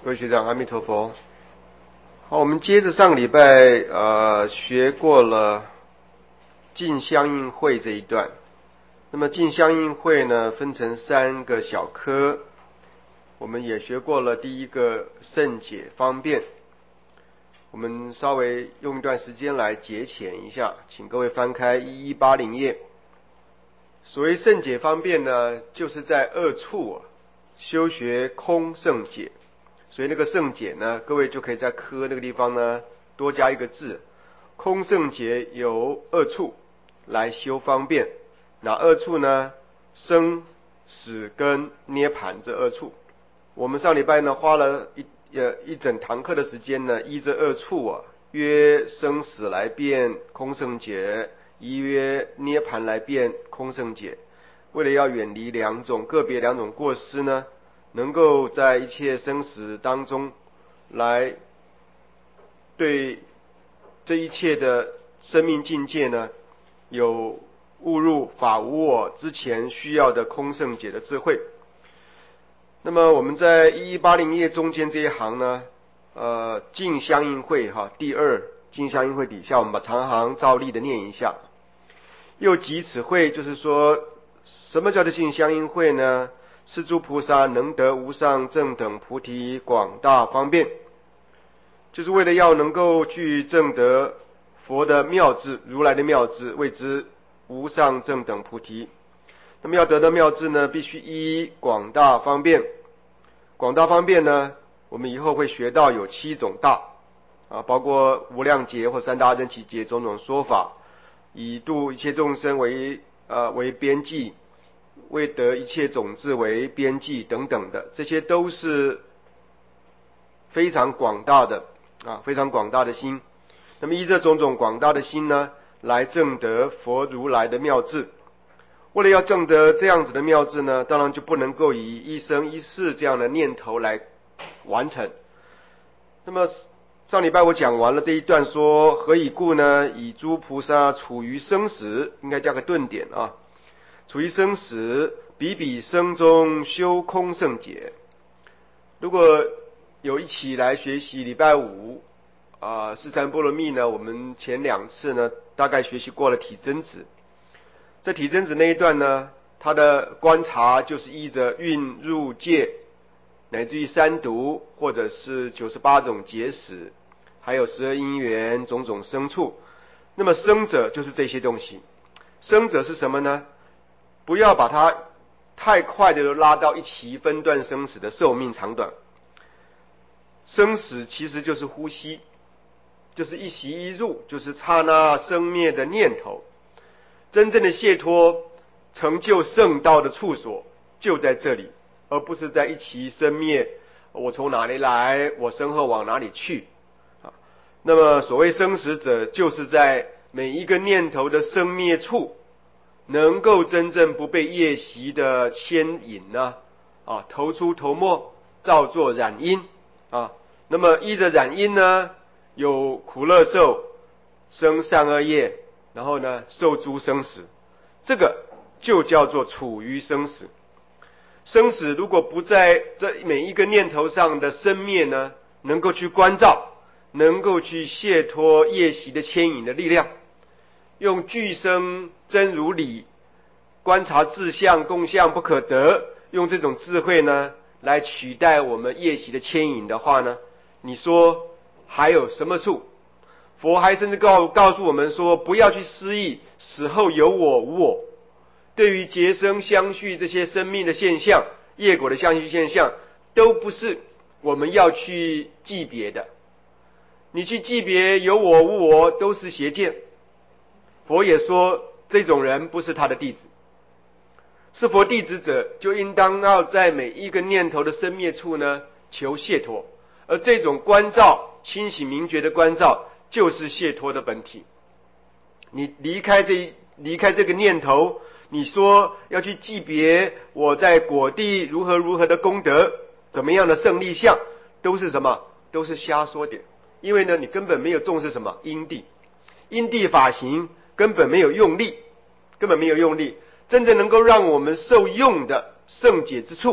各位学长，阿弥陀佛。好，我们接着上个礼拜学过了镜相应会这一段。那么镜相应会呢，分成3个小科。我们也学过了第一个胜解方便。我们稍微用一段时间来节浅一下，请各位翻开1180页。所谓胜解方便呢，就是在2处修学空胜解。所以那个胜解呢，各位就可以在科那个地方呢多加一个字，空胜解有2处来修方便。哪2处呢？生死跟涅盘这2处。我们上礼拜呢花了一整堂课的时间呢，依这2处约生死来辩空胜解，依约涅盘来辩空胜解。为了要远离个别两种过失呢，能够在一切生死当中来对这一切的生命境界呢，有误入法无我之前需要的空胜解的智慧。那么我们在1180页中间这一行呢，镜相应会第2镜相应会底下，我们把长行照例的念一下。又即此会，就是说什么叫做镜相应会呢？是诸菩萨能得无上正等菩提广大方便，就是为了要能够去证得佛的妙智，如来的妙智，谓之无上正等菩提。那么要得到妙智呢，必须依广大方便。广大方便呢，我们以后会学到有7种大包括无量劫或三大真起劫种种说法，以度一切众生为边际，为得一切种子为边际等等的，这些都是非常广大的非常广大的心。那么依这种种广大的心呢，来证得佛如来的妙智。为了要证得这样子的妙智呢，当然就不能够以一生一世这样的念头来完成。那么上礼拜我讲完了这一段，说何以故呢？以诸菩萨处于生死，应该加个顿点处于生死，比比生中修空胜解。如果有一起来学习礼拜5四禅波罗蜜呢，我们前2次呢大概学习过了体真子。在体真子那一段呢，他的观察就是依着蕴入界，乃至于三毒，或者是98种结使，还有12因缘种种生处。那么生者就是这些东西。生者是什么呢？不要把它太快的拉到一起分段生死的寿命长短。生死其实就是呼吸，就是一息一入，就是刹那生灭的念头。真正的解脱成就圣道的处所就在这里，而不是在一起生灭，我从哪里来，我身后往哪里去那么所谓生死者，就是在每一个念头的生灭处能够真正不被业习的牵引头出头没，造作染因那么依着染因呢，有苦乐受，生善恶业，然后呢受诸生死，这个就叫做处于生死。生死如果不在这每一个念头上的生灭呢，能够去关照，能够去解脱业习的牵引的力量，用具生真如理观察自相共相不可得，用这种智慧呢来取代我们业习的牵引的话呢，你说还有什么处？佛还甚至告诉我们说，不要去思议死后有我无我。对于结生相续这些生命的现象，业果的相续现象，都不是我们要去记别的。你去记别有我无我，都是邪见。佛也说这种人不是他的弟子。是佛弟子者，就应当要在每一个念头的生灭处呢求解脱，而这种关照清醒明觉的关照，就是解脱的本体。你离开这个念头，你说要去记别我在果地如何如何的功德，怎么样的胜利相，都是什么？都是瞎说点。因为呢，你根本没有重视什么因地法行，根本没有用力。真正能够让我们受用的圣解之处，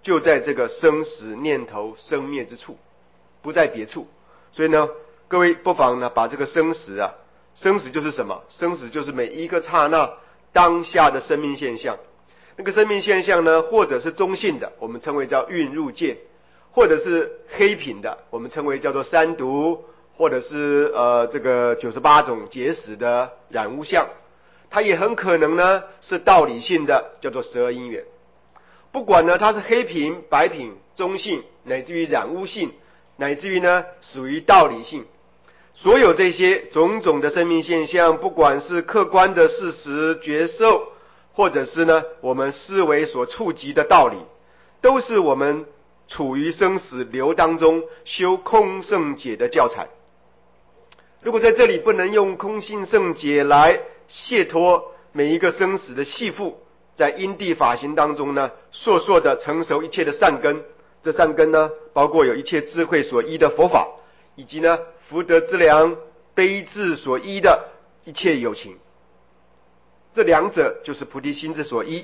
就在这个生死念头生灭之处，不在别处。所以呢，各位不妨呢把这个生死啊，生死就是什么？生死就是每一个刹那当下的生命现象。那个生命现象呢，或者是中性的，我们称为叫蕴入界；或者是黑品的，我们称为叫做三毒；或者是这个98种结使的染污相。它也很可能呢是道理性的，叫做12因缘。不管呢它是黑品、白品、中性，乃至于染污性，乃至于呢属于道理性，所有这些种种的生命现象，不管是客观的事实觉受，或者是呢我们思维所触及的道理，都是我们处于生死流当中修空圣解的教材。如果在这里不能用空性圣解来解脱每一个生死的系缚，在因地法行当中呢，烁烁的成熟一切的善根。这善根呢，包括有一切智慧所依的佛法，以及呢福德之良悲智所依的一切有情。这两者就是菩提心之所依。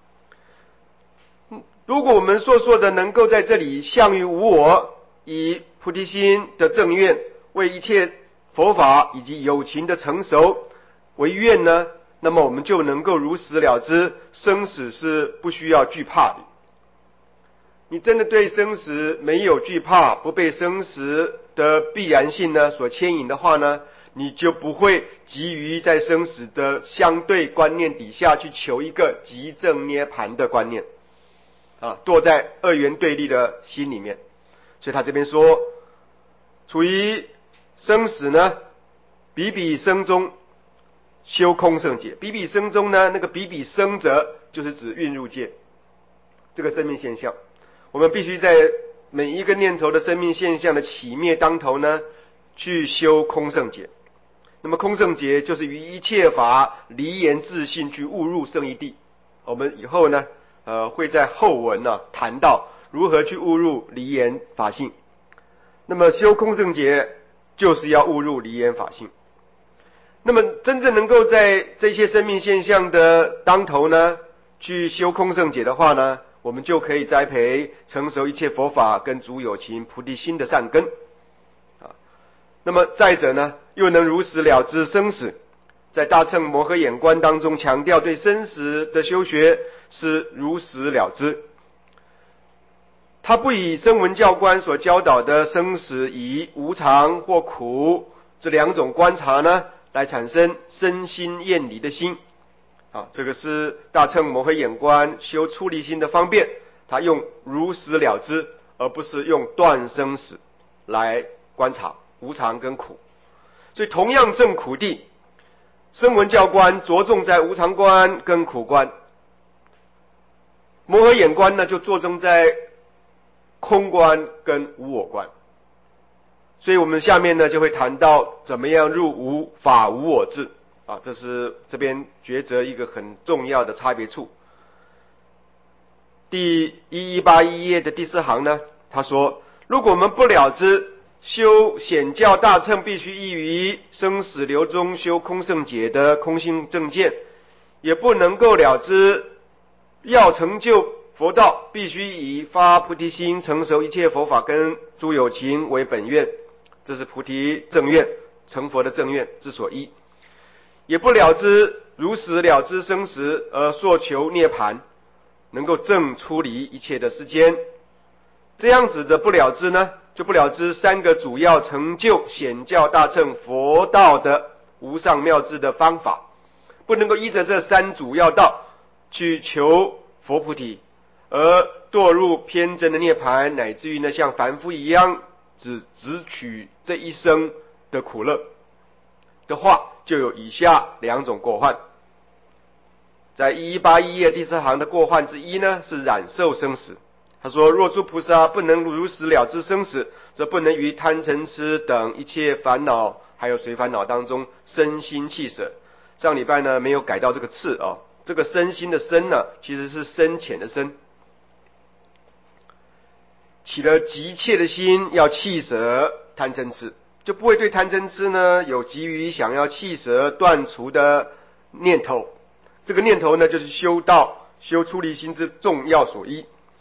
如果我们烁烁的能够在这里向于无我，以菩提心的正愿为一切佛法以及有情的成熟为愿呢，那么我们就能够如实了知生死是不需要惧怕的。你真的对生死没有惧怕，不被生死的必然性呢所牵引的话呢，你就不会急于在生死的相对观念底下去求一个极正涅盘的观念堕在二元对立的心里面。所以他这边说，处于生死呢比比生中修空圣解。比比生中呢，那个比比生者就是指蕴入界这个生命现象。我们必须在每一个念头的生命现象的起灭当头呢去修空圣解。那么空圣解就是于一切法离言自信去悟入圣义谛。我们以后呢会在后文谈到如何去悟入离言法性。那么修空圣解就是要悟入离言法性。那么真正能够在这些生命现象的当头呢去修空圣解的话呢，我们就可以栽培成熟一切佛法跟诸有情菩提心的善根那么再者呢，又能如实了知生死。在大乘摩诃眼观当中强调对生死的修学是如实了知。他不以声闻教观所教导的生死以无常或苦这两种观察呢来产生身心厌离的心这个是大乘摩诃眼观修出离心的方便，他用如实了知，而不是用断生死来观察无常跟苦。所以同样证苦谛，声闻教观着重在无常观跟苦观，摩诃眼观呢就着重在空观跟无我观。所以我们下面呢就会谈到怎么样入无法无我智这是这边抉择一个很重要的差别处。第1181页的第4行呢，他说，如果我们不了知修显教大乘必须依于生死流中修空圣解的空性正见，也不能够了知要成就佛道必须以发菩提心成熟一切佛法跟诸有情为本愿，这是菩提正愿，成佛的正愿之所依。也不了知如实了知生死而所求涅盘，能够正出离一切的世间。这样子的不了知呢，就不了知三个主要成就显教大乘佛道的无上妙智的方法，不能够依着这三主要道去求佛菩提，而堕入偏真的涅盘，乃至于呢像凡夫一样只取这一生的苦乐的话，就有以下两种过患。在1181页第4行的过患之一呢，是染受生死。他说，若诸菩萨不能如实了知生死，则不能于贪嗔痴等一切烦恼还有随烦恼当中身心弃舍。上礼拜呢没有改到这个次这个身心的身呢其实是深浅的深，起了急切的心要弃舍贪嗔痴，就不会对贪嗔痴呢有急于想要弃舍断除的念头。这个念头呢就是修道修出离心之重要所依。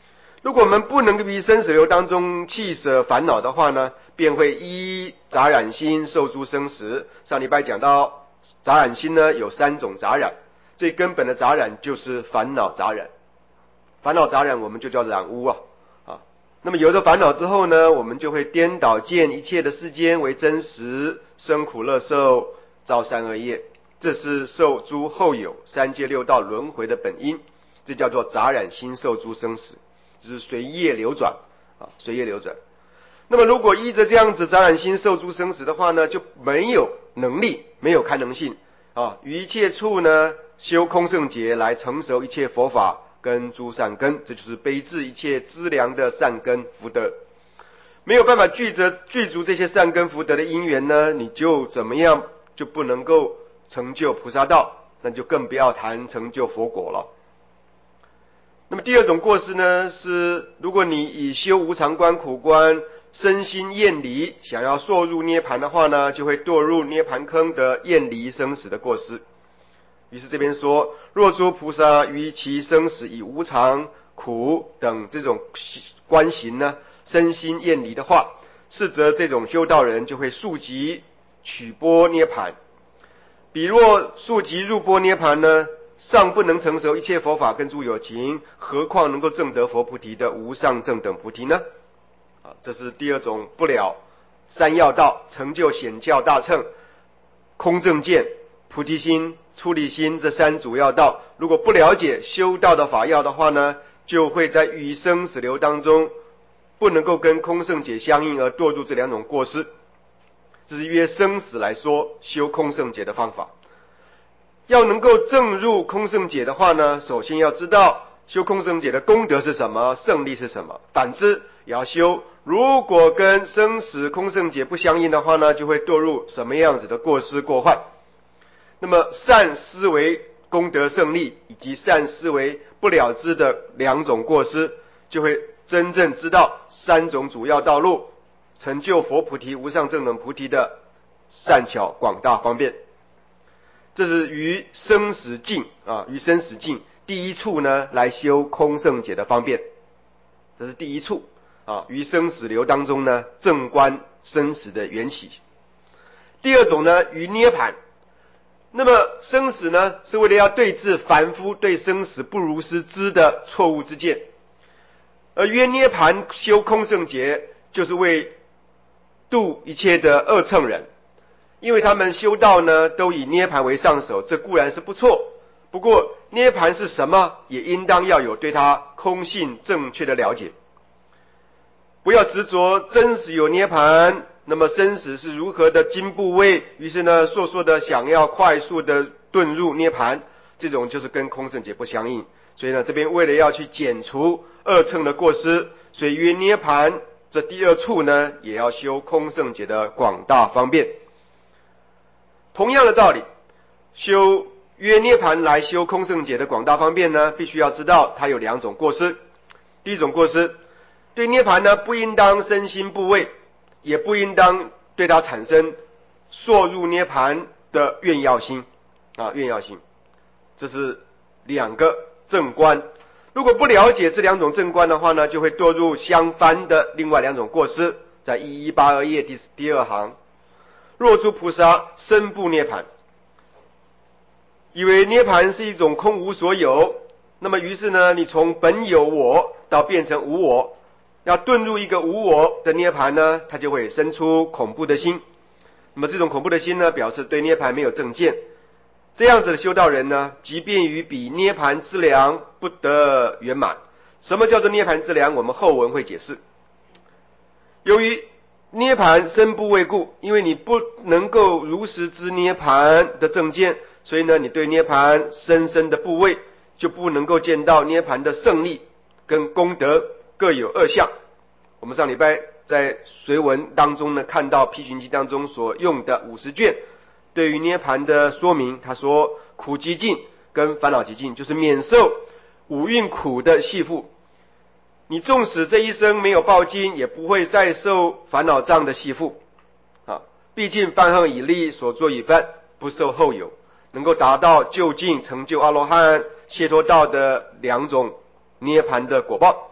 如果我们不能于生死流当中弃舍烦恼的话呢，便会依杂染心受诸生死。上礼拜讲到杂染心呢有3种杂染，最根本的杂染就是烦恼杂染。烦恼杂染我们就叫染污啊。那么有了烦恼之后呢，我们就会颠倒见一切的世间为真实，生苦乐受，造善恶业，这是受诸后有3界6道轮回的本因，这叫做杂染心受诸生死，就是随业流转随业流转。那么如果依着这样子杂染心受诸生死的话呢，就没有能力，没有堪能性于一切处呢修空圣劫来成熟一切佛法跟诸善根，这就是悲智一切资粮的善根福德。没有办法具足这些善根福德的因缘呢，你就怎么样就不能够成就菩萨道，那就更不要谈成就佛果了。那么第2种过失呢，是如果你以修无常观苦观身心厌离，想要堕入涅盘的话呢，就会堕入涅盘坑的厌离生死的过失。于是这边说，若诸菩萨于其生死以无常苦等这种观行呢，身心厌离的话，是则这种修道人就会速即取波涅盘。彼若速即入波涅盘呢，尚不能成熟一切佛法跟诸有情，何况能够证得佛菩提的无上正等菩提呢？这是第2种不了3要道，成就显教大乘、空正见、菩提心、出离心这3主要道，如果不了解修道的法要的话呢，就会在于生死流当中不能够跟空圣解相应，而堕入这2种过失。这是约生死来说修空圣解的方法。要能够证入空圣解的话呢，首先要知道修空圣解的功德是什么，胜利是什么。反之也要修，如果跟生死空圣解不相应的话呢，就会堕入什么样子的过失过患。那么善思维功德胜利，以及善思维不了知的2种过失，就会真正知道3种主要道路，成就佛菩提无上正等菩提的善巧广大方便。这是于生死境于生死境第1处呢来修空圣解的方便，这是第1处于生死流当中呢正观生死的缘起。第2种呢于涅盘。那么生死呢，是为了要对治凡夫对生死不如实知的错误之见，而约涅盘修空圣劫，就是为度一切的恶乘人，因为他们修道呢都以涅盘为上手，这固然是不错，不过涅盘是什么，也应当要有对它空性正确的了解，不要执着真实有涅盘，那么生死是如何的经部位，于是呢说的想要快速的遁入涅盘，这种就是跟空圣解不相应。所以呢这边为了要去减除恶乘的过失，所以约涅盘这第2处呢也要修空圣解的广大方便。同样的道理，修约涅盘来修空圣解的广大方便呢，必须要知道它有2种过失。第1种过失，对涅盘呢不应当身心部位，也不应当对它产生溯入涅盘的愿要心愿要心，这是2个正观。如果不了解这2种正观的话呢，就会堕入相反的另外2种过失，在1182页第2行。若诸菩萨身不涅盘，以为涅盘是一种空无所有，那么于是呢你从本有我到变成无我，要遁入一个无我的涅盘呢，它就会生出恐怖的心。那么这种恐怖的心呢，表示对涅盘没有正见。这样子的修道人呢，即便于彼涅盘之粮不得圆满。什么叫做涅盘之粮？我们后文会解释。由于涅盘身不为故，因为你不能够如实知涅盘的正见，所以呢你对涅盘深的部位就不能够见到涅盘的胜利跟功德各有2项。我们上礼拜在随文当中呢看到批寻记当中所用的50卷对于涅盘的说明，他说苦极尽跟烦恼极尽，就是免受五蕴苦的系缚。你纵使这一生没有报经，也不会再受烦恼障的系缚毕竟犯恨已立，所作已犯，不受后有，能够达到究竟成就阿罗汉解脱道的2种涅盘的果报。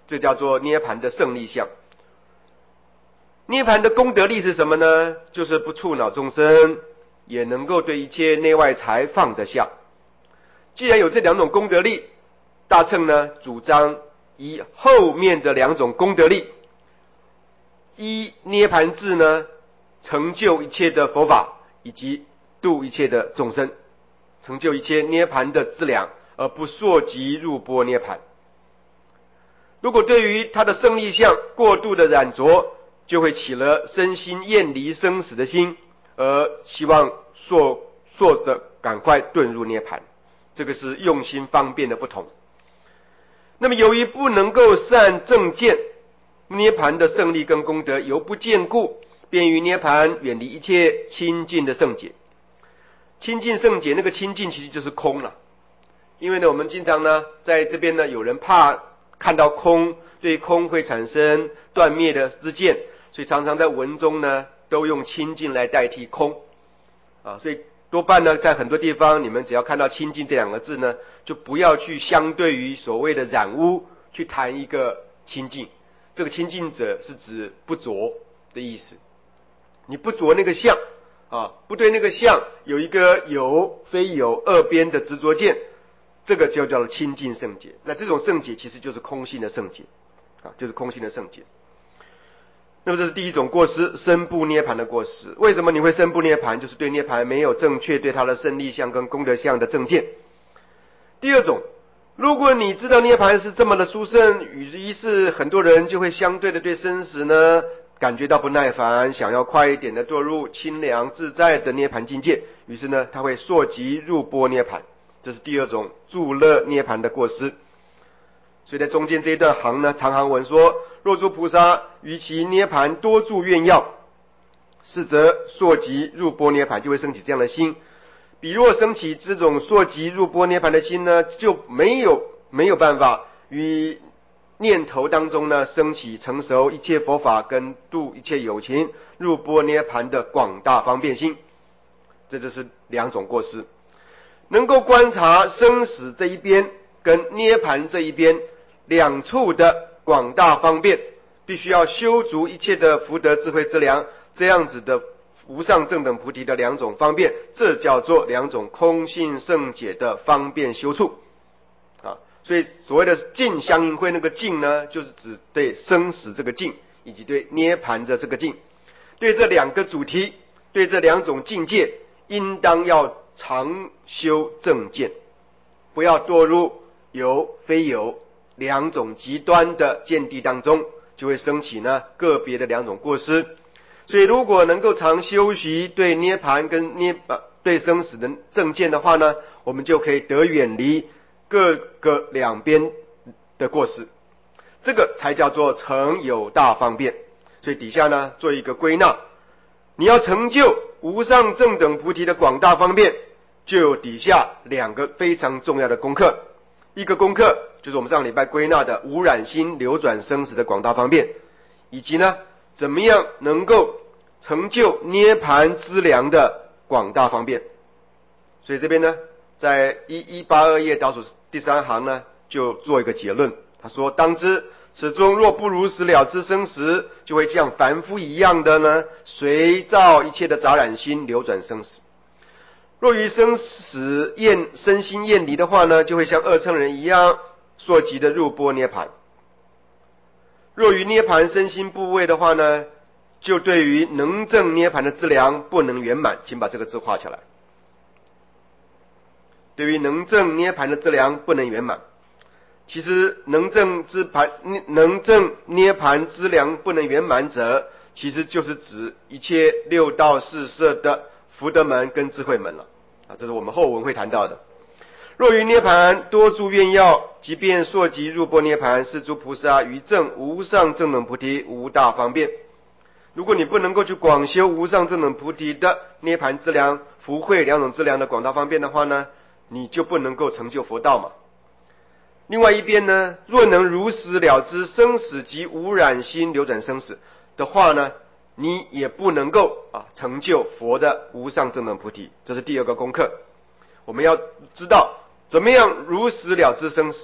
这叫做涅槃的胜利相。涅槃的功德力是什么呢？就是不触恼众生，也能够对一切内外财放得下。既然有这两种功德力，大乘呢主张以后面的两种功德力，依涅槃智呢成就一切的佛法，以及度一切的众生，成就一切涅槃的资粮，而不溯及入般涅槃。如果对于他的胜利相过度的染着，就会起了身心厌离生死的心，而希望速的赶快遁入涅槃。这个是用心方便的不同。那么由于不能够善正见，涅槃的胜利跟功德犹不坚固，便于涅槃远离一切清净的圣解。清净圣解，那个清净其实就是空了。因为呢，我们经常呢在这边呢，有人怕看到空，对空会产生断灭的知见，所以常常在文中呢都用清净来代替空啊。所以多半呢，在很多地方，你们只要看到清净这两个字呢，就不要去相对于所谓的染污去谈一个清净。这个清净者是指不着的意思，你不着那个相啊，不对那个相有一个有非有二边的执着见，这个就叫做清净圣解。那这种圣解其实就是空性的圣解啊，就是空性的圣解。那么这是第一种过失，身不涅槃的过失。为什么你会身不涅槃？就是对涅槃没有正确对它的胜利相跟功德相的正见。第二种，如果你知道涅槃是这么的殊胜，于是很多人就会相对的对生死呢感觉到不耐烦，想要快一点的堕入清凉自在的涅槃境界，于是呢他会溯及入般涅槃。这是第二种助乐涅槃的过失。所以在中间这一段行呢，长行文说：若诸菩萨于其涅槃多助愿要，是则溯及入般涅槃，就会升起这样的心。彼若升起这种溯及入般涅槃的心呢，就没有办法于念头当中呢升起成熟一切佛法跟度一切有情入般涅槃的广大方便心。这就是两种过失。能够观察生死这一边跟涅槃这一边两处的广大方便，必须要修足一切的福德智慧之粮，这样子的无上正等菩提的两种方便，这叫做两种空性圣解的方便修处啊。所以所谓的境相应会，那个境呢，就是指对生死这个境，以及对涅槃的这个境。对这两个主题，对这两种境界，应当要常修正见，不要堕入有非有两种极端的见地当中，就会升起呢个别的两种过失。所以如果能够常修习对涅槃跟对生死的正见的话呢，我们就可以得远离各个两边的过失，这个才叫做成有大方便。所以底下呢做一个归纳，你要成就无上正等菩提的广大方便，就有底下两个非常重要的功课。一个功课就是我们上礼拜归纳的无染心流转生死的广大方便，以及呢怎么样能够成就涅槃资粮的广大方便。所以这边呢在1182页倒数第三行呢就做一个结论，他说：当知此中若不如实了知生死，就会像凡夫一样的呢随造一切的杂染心流转生死。若于生死身心厌离的话呢，就会像二乘人一样溯及的入般涅槃。若于涅槃身心部位的话呢，就对于能证涅槃的资粮不能圆满。请把这个字画起来。对于能证涅槃的资粮不能圆满，其实能证涅槃资粮不能圆满者，其实就是指一切六道四摄的福德门跟智慧门了啊，这是我们后文会谈到的。若于涅槃多助愿要，即便溯及入般涅槃，是诸菩萨于证无上正等菩提无大方便。如果你不能够去广修无上正等菩提的涅槃资粮、福慧两种资粮的广大方便的话呢，你就不能够成就佛道嘛。另外一边呢，若能如实了知生死及无染心流转生死的话呢，你也不能够成就佛的无上正等菩提。这是第二个功课。我们要知道怎么样如实了知生死，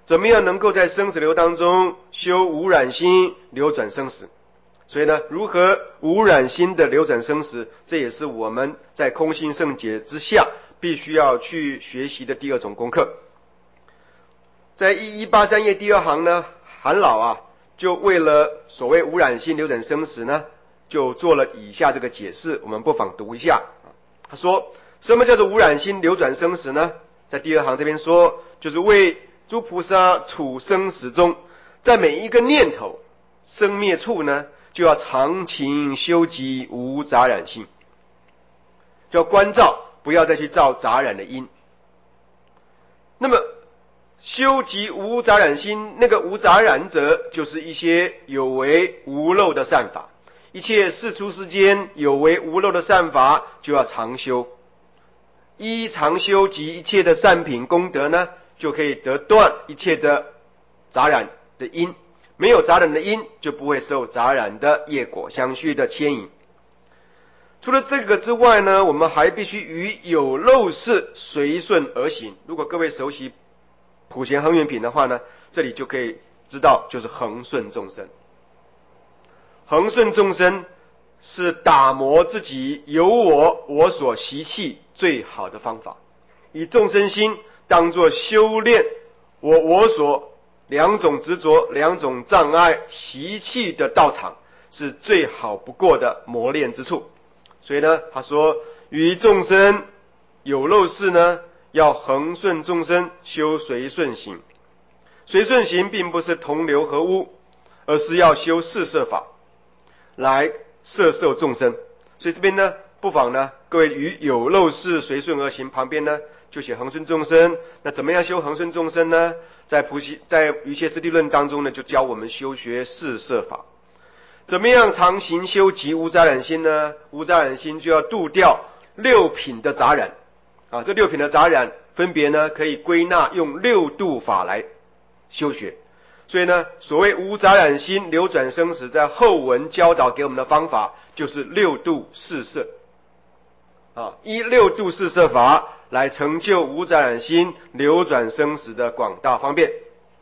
怎么样能够在生死流当中修无染心，流转生死？所以呢，如何无染心的流转生死，这也是我们在空性圣解之下必须要去学习的第二种功课。在1183页第2行呢，韩老就为了所谓无染心流转生死呢，就做了以下这个解释，我们不妨读一下。他说，什么叫做无染心流转生死呢？在第2行这边说，就是为诸菩萨处生死中，在每一个念头生灭处呢，就要常勤修集无杂染心，就要关照，不要再去造杂染的因。那么修集无杂染心，那个无杂染者，就是一些有为无漏的善法，一切世出世间有为无漏的善法，就要常修。依常修及一切的善品功德呢，就可以得断一切的杂染的因，没有杂染的因，就不会受杂染的业果相续的牵引。除了这个之外呢，我们还必须于有漏事随顺而行。如果各位熟悉普贤恒愿品的话呢，这里就可以知道，就是恒顺众生。恒顺众生是打磨自己有我所习气最好的方法，以众生心当作修炼我所两种执着、两种障碍习气的道场，是最好不过的磨练之处。所以呢，他说于众生有漏事呢，要恒顺众生，修随顺行。随顺行并不是同流合污，而是要修四摄法来摄受众生。所以这边呢，不妨呢，各位于有漏事随顺而行旁边呢，就写恒顺众生。那怎么样修恒顺众生呢？在瑜伽师地论当中呢，就教我们修学四摄法。怎么样常行修集无杂染心呢？无杂染心就要度掉6品的杂染这6品的杂染分别呢，可以归纳用6度法来修学。所以呢，所谓无杂染心流转生死，在后文教导给我们的方法就是6度四摄依6度四摄法来成就无杂染心流转生死的广大方便。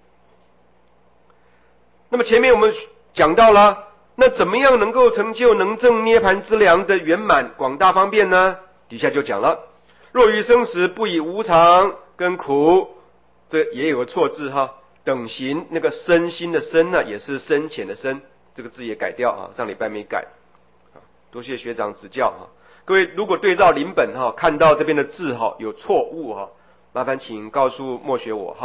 那么前面我们讲到了，那怎么样能够成就能证涅盘之良的圆满广大方便呢？底下就讲了，若于生死不以无常跟苦，这也有个错字等行，那个身心的身呢，也是深浅的深，这个字也改掉上礼拜没改多谢学长指教各位如果对照临本看到这边的字有错误麻烦请告诉默学我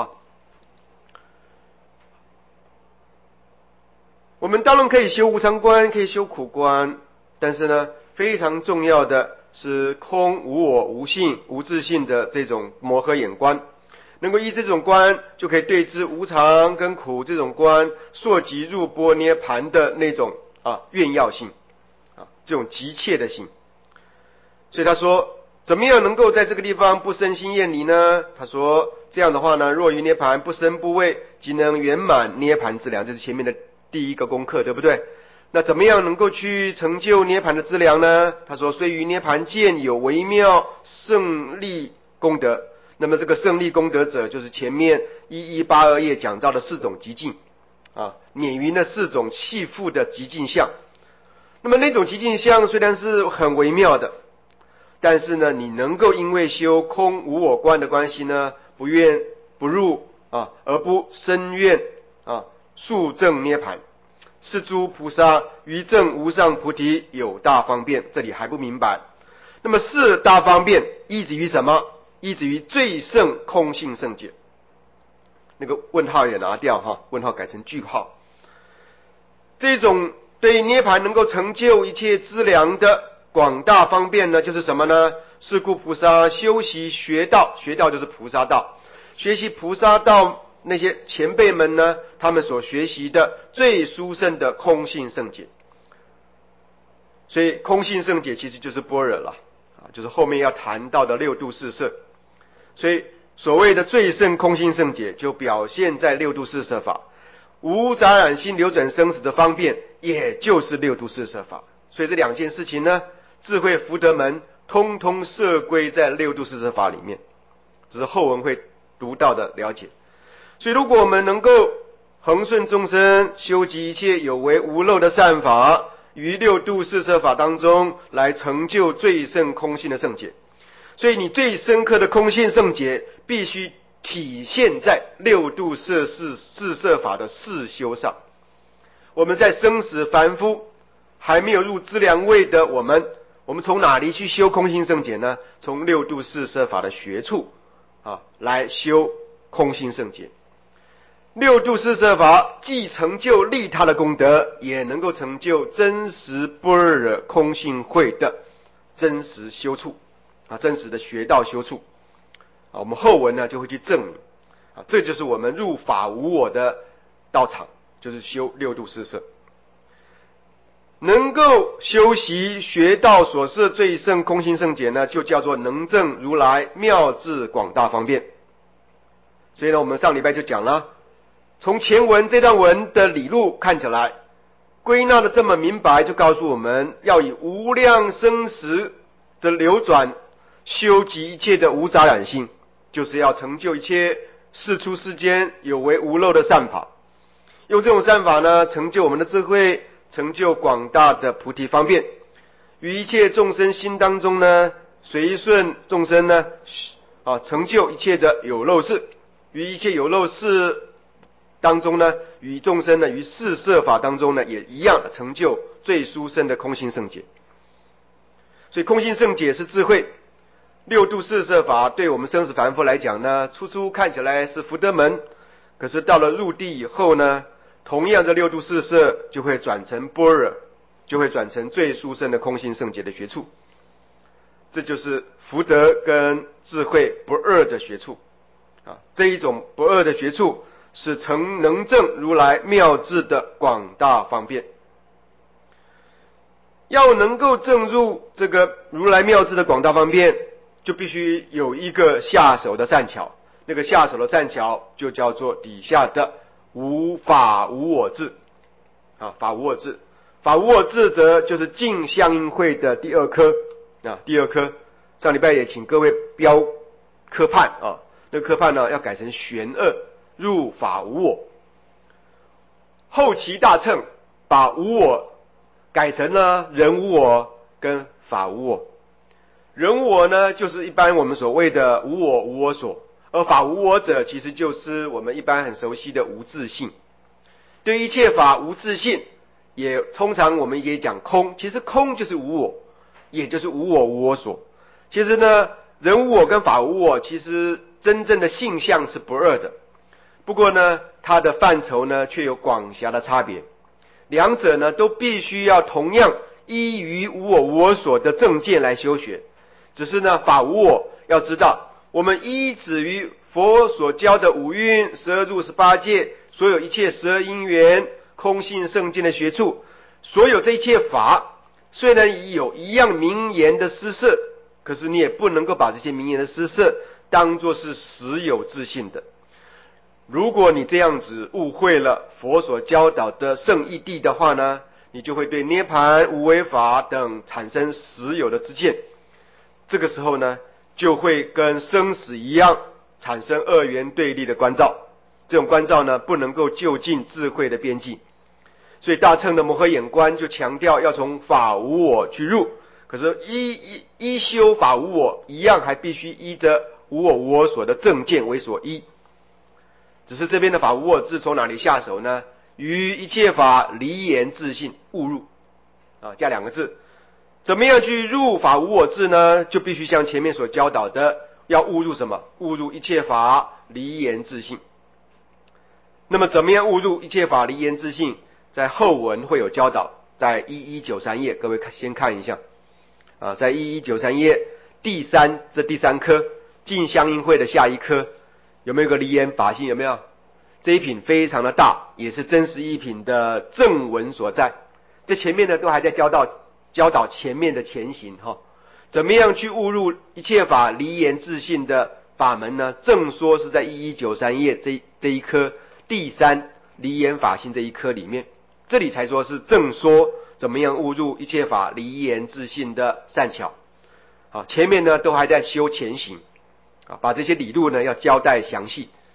我们当然可以修无常观，可以修苦观，但是呢，非常重要的是空无我无性无自性的这种摩诃眼观，能够依这种观，就可以对治无常跟苦这种观溯及入般涅盘的那种愿要性这种急切的性。所以他说，怎么样能够在这个地方不生心厌离呢？他说这样的话呢，若于涅盘不生不畏，即能圆满涅盘之良，这是前面的第一个功课，对不对？那怎么样能够去成就涅盘的资粮呢？他说，虽于涅盘见有微妙胜利功德。那么这个胜利功德者，就是前面1182页讲到的4种极境免于那4种系缚的极境相。那么那种极境相虽然是很微妙的，但是呢，你能够因为修空无我观的关系呢，不愿不入而不生愿速证涅盘，是诸菩萨于证无上菩提有大方便。这里还不明白。那么4大方便依止于什么？依止于最胜空性圣解。那个问号也拿掉问号改成句号。这种对涅盘能够成就一切资粮的广大方便呢，就是什么呢？是故菩萨修习学道，学道就是菩萨道，学习菩萨道那些前辈们呢，他们所学习的最殊胜的空性圣解。所以空性圣解其实就是般若了就是后面要谈到的6度四摄。所以所谓的最胜空性圣解，就表现在6度四摄法。无杂染心流转生死的方便，也就是6度四摄法。所以这2件事情呢，智慧福德门通通摄归在6度四摄法里面，只是后文会读到的了解。 所以如果我们能够恒顺众生，修集一切有为无漏的善法，于六度四摄法当中来成就最胜空性的圣解。所以你最深刻的空性圣解必须体现在六度四摄法的四修上。我们在生死凡夫还没有入资粮位的我们从哪里去修空性圣解呢？从六度四摄法的学处来修空性圣解。六度四摄法既成就利他的功德，也能够成就真实般若空性慧的真实修处真实的学道修处我们后文呢就会去证明这就是我们入法无我的道场，就是修六度四摄。能够修习学道所摄最胜空性圣解呢，就叫做能证如来妙智广大方便。所以呢，我们上礼拜就讲了，从前文这段文的理路看起来，归纳的这么明白，就告诉我们要以无量生死的流转修集一切的无杂染性，就是要成就一切世出世间有为无漏的善法，用这种善法呢，成就我们的智慧，成就广大的菩提方便，于一切众生心当中呢，随顺众生呢成就一切的有漏事，于一切有漏事当中呢，与众生呢，于四摄法当中呢，也一样成就最殊胜的空性圣解。所以空性圣解是智慧，六度四摄法对我们生死凡夫来讲呢，初初看起来是福德门，可是到了入地以后呢，同样这六度四摄就会转成般若，就会转成最殊胜的空性圣解的学处。这就是福德跟智慧不二的学处这一种不二的学处是能证如来妙智的广大方便。要能够证入这个如来妙智的广大方便，就必须有一个下手的善巧，那个下手的善巧就叫做底下的无法无我智法无我智。法无我智则就是净相应会的第二科第二科上礼拜也请各位标科判那个科判呢要改成玄恶入法无我。后期大乘把无我改成了人无我跟法无我。人无我呢，就是一般我们所谓的无我无我所，而法无我者其实就是我们一般很熟悉的无自性。对一切法无自性，也通常我们也讲空，其实空就是无我，也就是无我无我所。其实呢，人无我跟法无我其实真正的性相是不二的，不过呢它的范畴呢却有广狭的差别，两者呢都必须要同样依于无我无我所的正见来修学。只是呢法无我要知道，我们依止于佛所教的五蕴12入18界，所有一切12因缘空性圣境的学处，所有这一切法虽然有一样名言的施设，可是你也不能够把这些名言的施设当作是实有自性的。如果你这样子误会了佛所教导的圣义谛的话呢，你就会对涅槃无为法等产生实有的知见，这个时候呢就会跟生死一样产生二元对立的关照，这种关照呢不能够就近智慧的边际。所以大乘的摩诃眼观就强调要从法无我去入，可是依修法无我一样还必须依着无我无我所的正见为所依。只是这边的法无我智从哪里下手呢？于一切法离言自性误入加两个字。怎么样去入法无我智呢？就必须像前面所教导的，要误入什么？误入一切法离言自性。那么怎么样误入一切法离言自性？在后文会有教导，在1193页，各位先看一下在1193页第三科净相应会的下一科，有没有个离言法性？有没有？这一品非常的大，也是真实一品的正文所在。这前面呢都还在教导前面的前行怎么样去误入一切法离言自性的法门呢？正说是在1193页这一科第三离言法性这一科里面，这里才说是正说怎么样误入一切法离言自性的善巧。前面呢都还在修前行把这些理路呢要交代详细。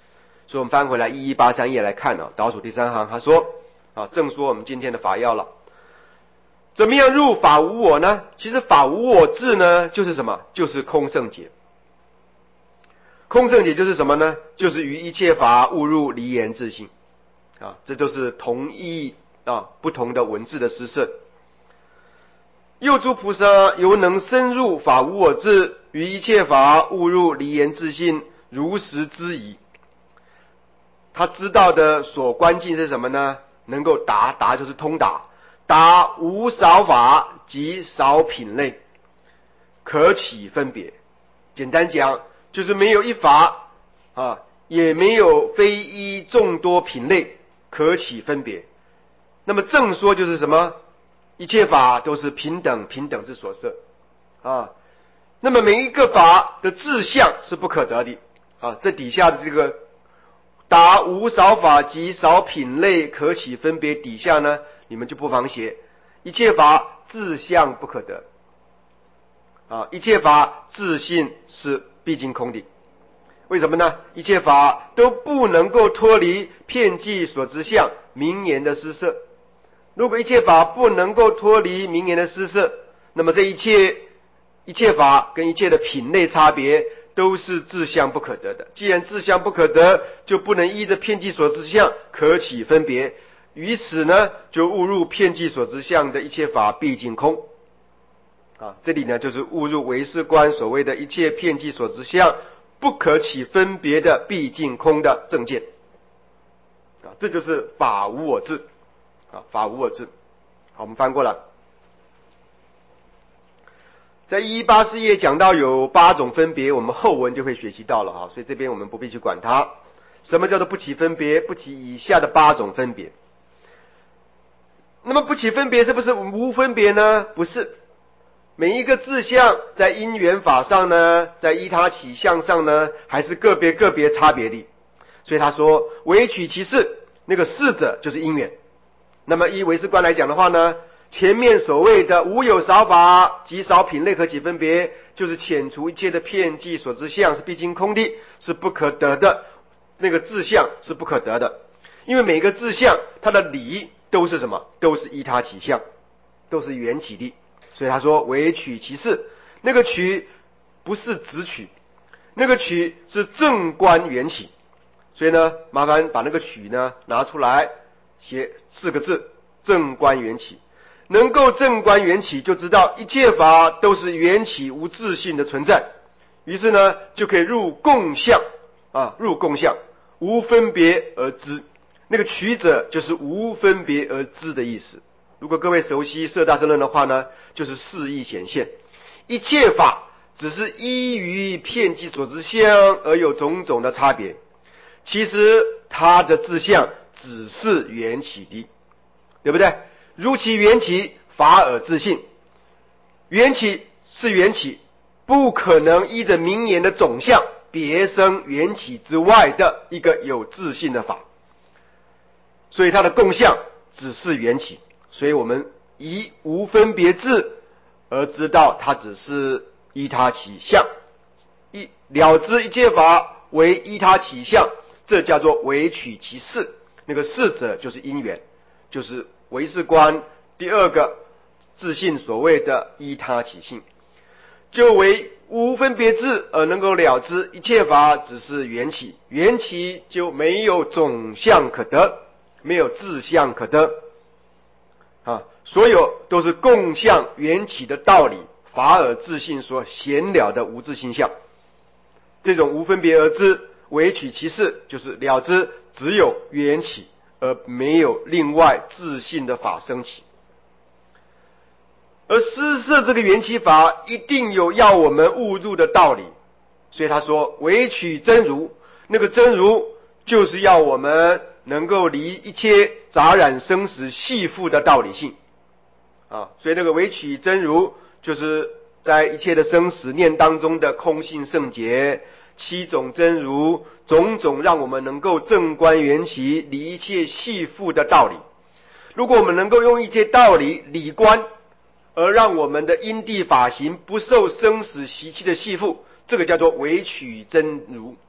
所以我们翻回来1183页来看倒数第3行，他说正说我们今天的法要了。怎么样入法无我呢？其实法无我智呢，就是什么？就是空圣解。空圣解就是什么呢？就是于一切法误入离言自性这都是同义不同的文字的施设。又诸菩萨犹能深入法无我智，于一切法误入离言自性，如实知矣。他知道的所观境是什么呢？能够达就是通达无少法及少品类，可起分别。简单讲，就是没有一法也没有非一众多品类可起分别。那么正说就是什么？一切法都是平等之所设那么每一个法的志向是不可得的这底下的这个达无少法及少品类可起分别底下呢，你们就不妨写一切法志向不可得一切法自性是毕竟空的。为什么呢？一切法都不能够脱离遍计所知相名言的施设。如果一切法不能够脱离名言的施设，那么这一切法跟一切的品类差别都是自相不可得的。既然自相不可得，就不能依着遍计所知相可起分别，于此呢就误入遍计所知相的一切法毕竟空这里呢就是误入唯识观所谓的一切遍计所知相不可起分别的毕竟空的正见这就是法无我智法无我智。好，我们翻过来，在1184页讲到有8种分别，我们后文就会学习到了所以这边我们不必去管它。什么叫做不起分别？不起以下的8种分别。那么不起分别是不是无分别呢？不是，每一个志向在因缘法上呢，在依他起相上呢，还是个别差别的。所以他说唯取其事，那个事者就是因缘。那么依唯识观来讲的话呢，前面所谓的无有少法及少品类可起分别，就是遣除一切的遍计所知相是毕竟空的，是不可得的。那个志向是不可得的，因为每个志向它的理都是什么？都是依他起相，都是缘起的。所以他说唯取其事，那个取不是直取，那个取是正观缘起。所以呢，麻烦把那个取呢拿出来写4个字：正观缘起。能够正观缘起，就知道一切法都是缘起无自性的存在，于是呢就可以入共相入共相，无分别而知。那个取者就是无分别而知的意思。如果各位熟悉摄大乘论的话呢，就是4义显现。一切法只是依于遍计所知相而有种种的差别，其实它的志向只是缘起的，对不对？如其缘起，法尔自性。缘起是缘起，不可能依着名言的总相别生缘起之外的一个有自性的法，所以它的共相只是缘起。所以我们以无分别智而知道它只是依他起相，了知一切法为依他起相，这叫做唯取其事。那个事者就是因缘，就是唯识观第2个自性所谓的依他起性。就为无分别智而能够了知一切法只是缘起，缘起就没有总相可得，没有自相可得所有都是共相缘起的道理，法尔自性所显了的无自性相。这种无分别而知，唯取其事，就是了知只有缘起而没有另外自性的法生起。而施设这个缘起法一定有要我们误入的道理，所以他说唯取真如，那个真如就是要我们能够离一切杂染生死系缚的道理性所以那个唯取真如就是在一切的生死念当中的空性圣洁，7种真如，种种让我们能够正观缘起，离一切系缚的道理。如果我们能够用一切道理理观，而让我们的因地法行不受生死习气的系缚，这个叫做唯取真如。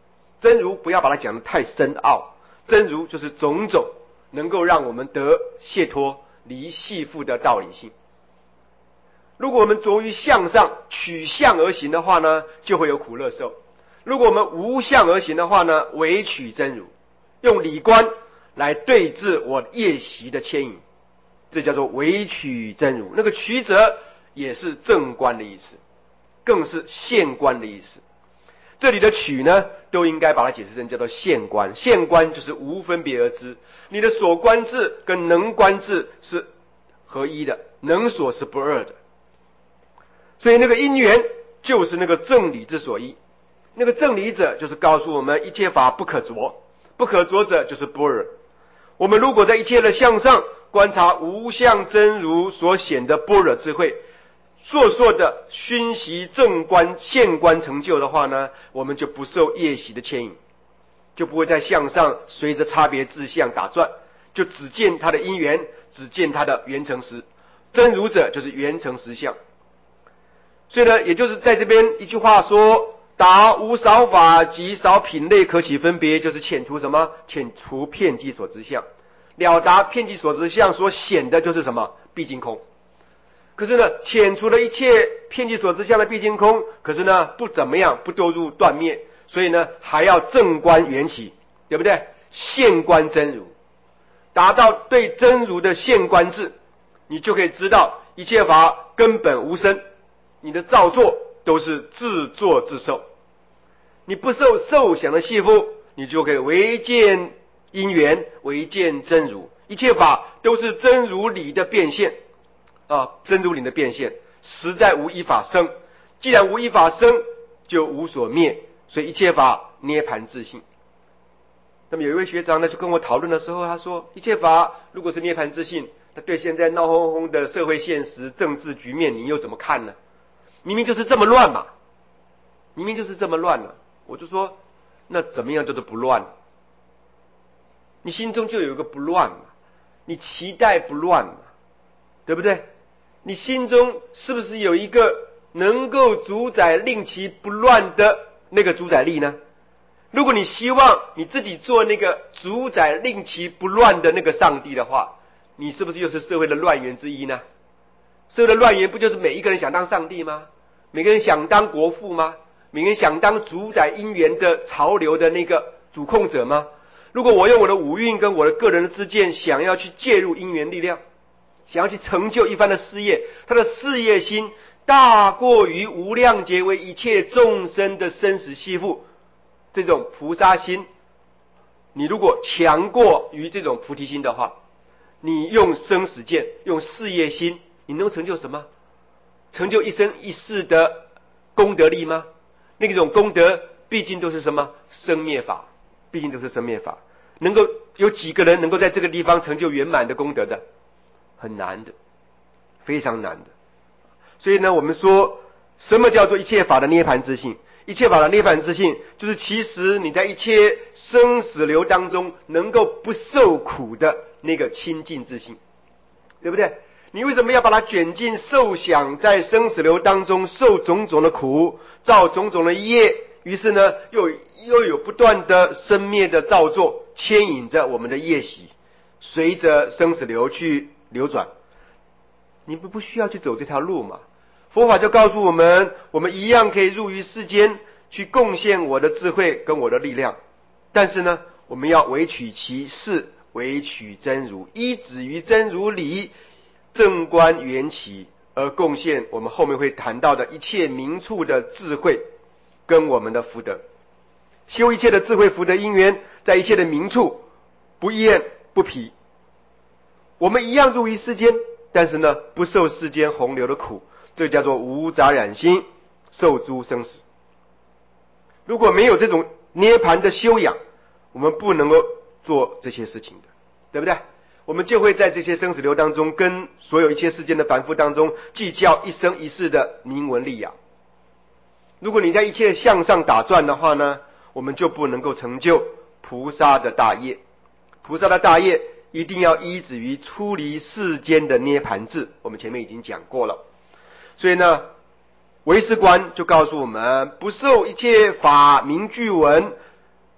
真如不要把它讲得太深奥，真如就是种种能够让我们得解脱离系缚的道理性。如果我们着于向上取向而行的话呢，就会有苦乐受；如果我们无相而行的话呢，唯取真如，用理观来对治我业习的牵引，这叫做唯取真如。那个取者也是正观的意思，更是现观的意思。这里的取呢，都应该把它解释成叫做现观。现观就是无分别而知，你的所观智跟能观智是合一的，能所是不二的。所以那个因缘就是那个正理之所依，那个正理者就是告诉我们一切法不可着，不可着者就是般若。我们如果在一切的向上观察无相真如所显的般若智慧，烁烁的熏习正观现观成就的话呢，我们就不受业习的牵引，就不会在向上随着差别志向打转，就只见它的因缘，只见它的缘成实。真如者就是缘成实相。所以呢，也就是在这边一句话说，达无少法及少品类可起分别，就是遣除什么？遣除遍计所知相。了达遍计所知相所显的就是什么？毕竟空。可是呢，遣除了一切遍计所知相的毕竟空，可是呢不怎么样，不堕入断灭，所以呢还要正观缘起，对不对？现观真如，达到对真如的现观智，你就可以知道一切法根本无生，你的造作都是自作自受，你不受受想的系缚，你就可以唯见因缘，唯见真如，一切法都是真如理的变现真如理的变现，实在无一法生。既然无一法生，就无所灭，所以一切法涅槃自性。那么有一位学长呢，就跟我讨论的时候，他说一切法如果是涅槃自性，他对现在闹哄哄的社会现实政治局面你又怎么看呢？明明就是这么乱嘛，明明就是这么乱了。我就说那怎么样叫做不乱？你心中就有一个不乱嘛，你期待不乱嘛，对不对？你心中是不是有一个能够主宰令其不乱的那个主宰力呢？如果你希望你自己做那个主宰令其不乱的那个上帝的话，你是不是又是社会的乱源之一呢？社会的乱源不就是每一个人想当上帝吗？每个人想当国父吗？每个人想当主宰因缘的潮流的那个主控者吗？如果我用我的五蕴跟我的个人的知见想要去介入因缘力量，想要去成就一番的事业，他的事业心大过于无量劫为一切众生的生死系缚，这种菩萨心，你如果强过于这种菩提心的话，你用生死见，用事业心，你能成就什么？成就一生一世的功德力吗？那种功德毕竟都是什么？生灭法，毕竟都是生灭法。能够有几个人能够在这个地方成就圆满的功德的？很难的，非常难的。所以呢，我们说什么叫做一切法的涅槃之性？一切法的涅槃之性，就是其实你在一切生死流当中能够不受苦的那个清净之性，对不对？你为什么要把它卷进受想，在生死流当中受种种的苦，造种种的业，于是呢又有不断的生灭的造作牵引着我们的业习，随着生死流去流转。你不需要去走这条路嘛？佛法就告诉我们，我们一样可以入于世间去贡献我的智慧跟我的力量，但是呢，我们要唯取其事，唯取真如，依止于真如理正观缘起，而贡献我们后面会谈到的一切明处的智慧跟我们的福德。修一切的智慧福德因缘，在一切的明处不厌不疲，我们一样入于世间，但是呢不受世间洪流的苦，这叫做无杂染心，受诸生死。如果没有这种涅槃的修养，我们不能够做这些事情的，对不对？我们就会在这些生死流当中，跟所有一切世间的凡夫当中计较一生一世的名闻利养。如果你在一切向上打转的话呢，我们就不能够成就菩萨的大业。菩萨的大业一定要依止于出离世间的涅槃智，我们前面已经讲过了。所以呢，唯识观就告诉我们，不受一切法名句文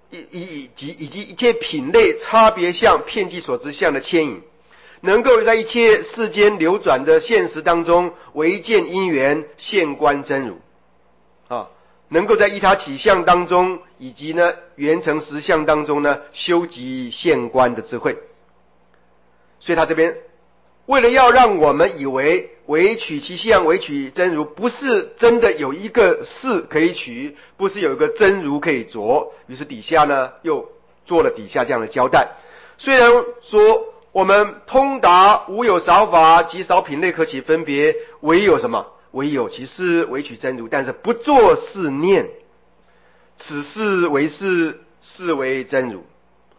以及一切品类差别相、遍计所知相的牵引，能够在一切世间流转的现实当中唯见因缘现观真如能够在依他起相当中以及呢缘成实相当中呢修集现观的智慧。所以他这边为了要让我们以为唯取其相唯取真如不是真的有一个事可以取，不是有一个真如可以着，于是底下呢又做了底下这样的交代。虽然说我们通达无有少法及少品类可起分别，唯有什么？唯有其事唯取真如，但是不作是念，此事为事，是为真如。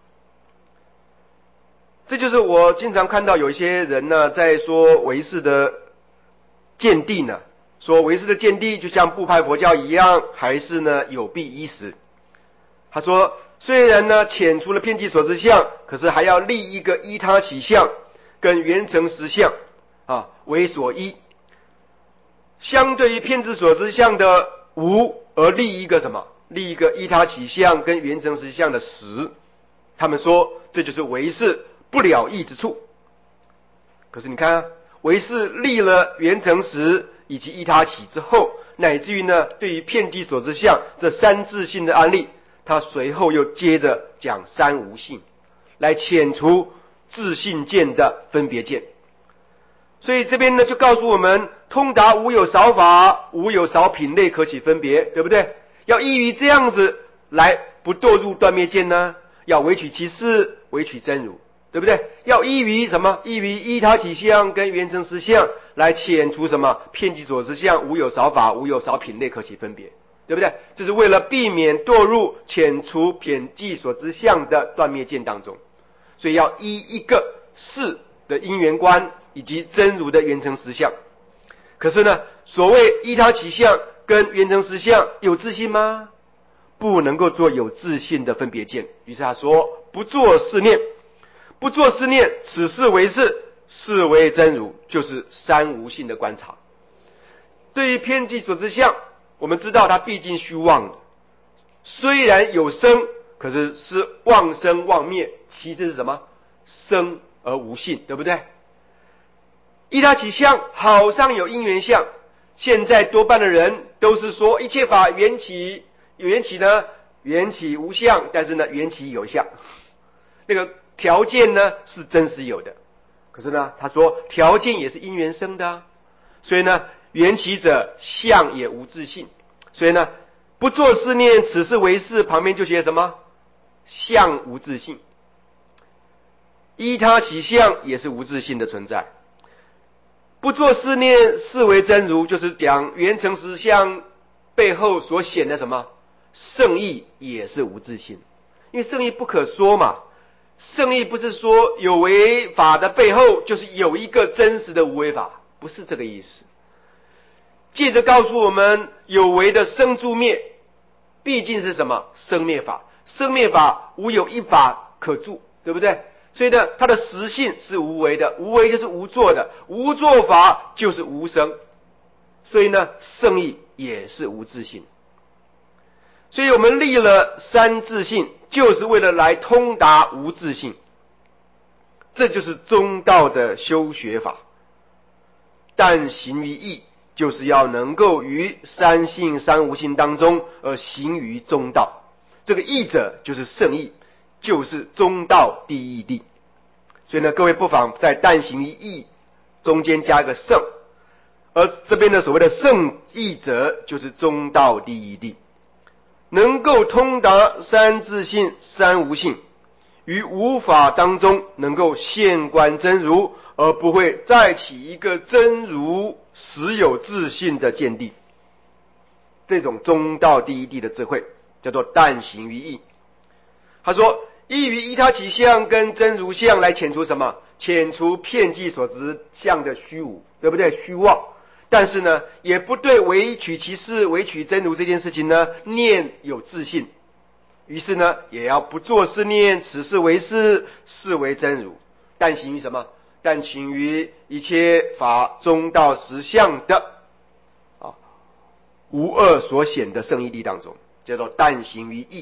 这就是我经常看到有一些人呢在说唯识的见地呢，说唯识的见地就像部派佛教一样，还是呢有弊依实。他说虽然呢遣除了遍计所知相，可是还要立一个依他起相跟缘成实相为所依，相对于遍计所知相的无而立一个什么？立一个依他起相跟缘成实相的实。他们说这就是唯识不了义之处。可是你看唯识立了缘成实以及依他起之后，乃至于呢对于遍计所知相这三自性的安立，他随后又接着讲三无性，来遣除自性见的分别见。所以这边呢就告诉我们，通达无有少法无有少品类可起分别，对不对？要依于这样子来不堕入断灭见呢，要唯取其事唯取真如，对不对？要依于什么？依于依他起相跟缘成实相来遣除什么？遍计所知相无有少法无有少品类可起分别，对不对？这是为了避免堕入遣除遍计所知相的断灭见当中，所以要依一个事的因缘观以及真如的缘成实相。可是呢，所谓依他起相跟缘成实相有自信吗？不能够做有自信的分别见。于是他说不作是念，不作是念，此事为事，是为真如，就是三无性的观察。对于遍计所知相，我们知道它毕竟虚妄的，虽然有生，可是是妄生妄灭，其实是什么？生而无性，对不对？依他起相好像有因缘相，现在多半的人都是说一切法缘起，缘起呢缘起无相，但是呢缘起有相，那个条件呢是真实有的，可是呢他说条件也是因缘生的所以呢缘起者相也无自性，所以呢不作是念，此事为事，旁边就写什么？相无自性。依他起相也是无自性的存在。不作是念，是为真如，就是讲缘成实相背后所显的什么？圣意也是无自性。因为圣意不可说嘛，圣意不是说有为法的背后就是有一个真实的无为法，不是这个意思。借着告诉我们有为的生住灭毕竟是什么？生灭法，生灭法无有一法可住，对不对？所以呢它的实性是无为的，无为就是无作的，无作法就是无生，所以呢圣意也是无自性。所以我们立了三自性，就是为了来通达无自性，这就是中道的修学法。但行于义，就是要能够于三性三无性当中而行于中道，这个义者就是圣义，就是中道第一谛。所以呢各位不妨在但行于义中间加个圣，而这边的所谓的圣义者就是中道第一谛，能够通达三自性三无性，于无法当中能够现观真如，而不会再起一个真如实有自性的见地。这种中道第一谛的智慧叫做但行于义。他说依于依他起相跟真如相来遣除什么？遣除遍计所知相的虚无，对不对？虚妄。但是呢也不对唯取其事唯取真如这件事情呢念有自信，于是呢也要不作是念，此事为事，是为真如。但行于什么？但行于一切法中道实相的无二所显的圣义谛当中，叫做但行于义。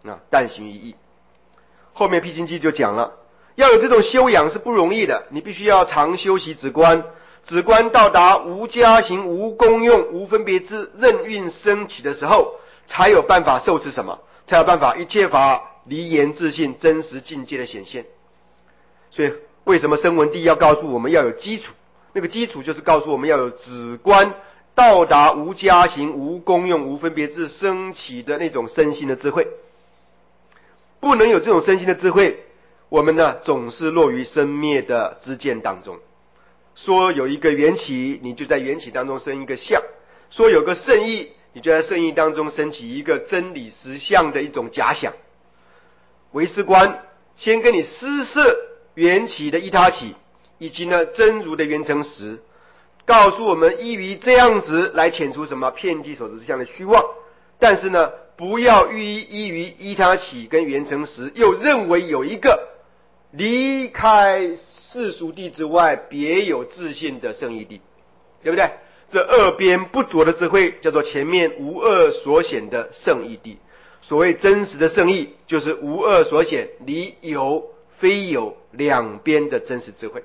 但行于义。后面辟经记就讲了，要有这种修养是不容易的，你必须要常修习止观，止观到达无加行、无功用、无分别智、任运升起的时候，才有办法受持什么？才有办法一切法离言自信真实境界的显现。所以为什么声闻地要告诉我们要有基础？那个基础就是告诉我们要有止观，到达无加行、无功用、无分别智升起的那种身心的智慧。不能有这种身心的智慧，我们呢总是落于生灭的知见当中。说有一个缘起，你就在缘起当中生一个相；说有个圣意，你就在圣意当中升起一个真理实相的一种假想。唯识观先跟你施设缘起的依他起，以及呢真如的缘成实，告诉我们依于这样子来遣除什么遍计所知之相的虚妄。但是呢，不要依于依他起跟缘成实，又认为有一个离开世俗地之外别有自信的圣义地，对不对？这二边不着的智慧叫做前面无二所显的圣义地。所谓真实的圣义，就是无二所显，离有非有两边的真实智慧。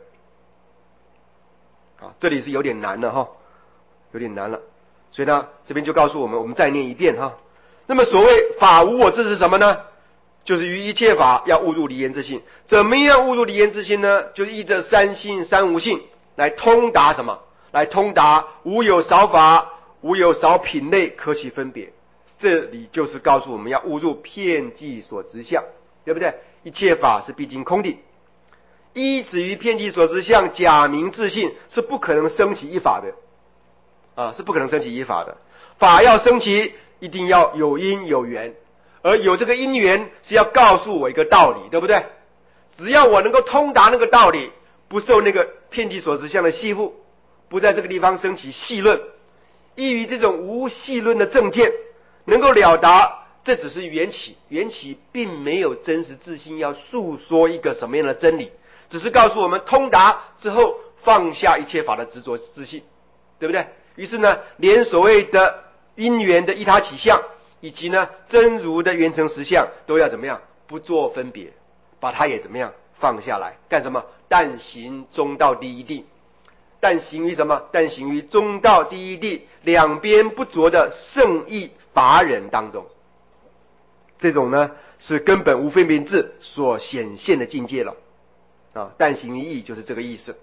这里是有点难了哈，有点难了。所以呢，这边就告诉我们，我们再念一遍哈。那么所谓法无我智是什么呢？就是于一切法要误入离言自性。怎么样误入离言自性呢？就是依着三性三无性来通达什么？来通达无有少法，无有少品类可起分别。这里就是告诉我们要误入遍计所知相，对不对？一切法是毕竟空的，依止于遍计所知相，假名自性是不可能升起一法的，是不可能升起一法的。法要升起，一定要有因有缘，而有这个因缘是要告诉我一个道理，对不对？只要我能够通达那个道理，不受那个遍计所知相的系缚，不在这个地方升起细论，依于这种无细论的正见，能够了达这只是缘起，缘起并没有真实自性要诉说一个什么样的真理，只是告诉我们通达之后放下一切法的执着自性，对不对？于是呢，连所谓的因缘的依他起相，以及呢真如的缘成实相，都要怎么样？不做分别，把它也怎么样放下来？干什么？但行中道第一地。但行于什么？但行于中道第一地，两边不着的圣义法忍当中。这种呢是根本无分别智所显现的境界了。但行于义就是这个意思。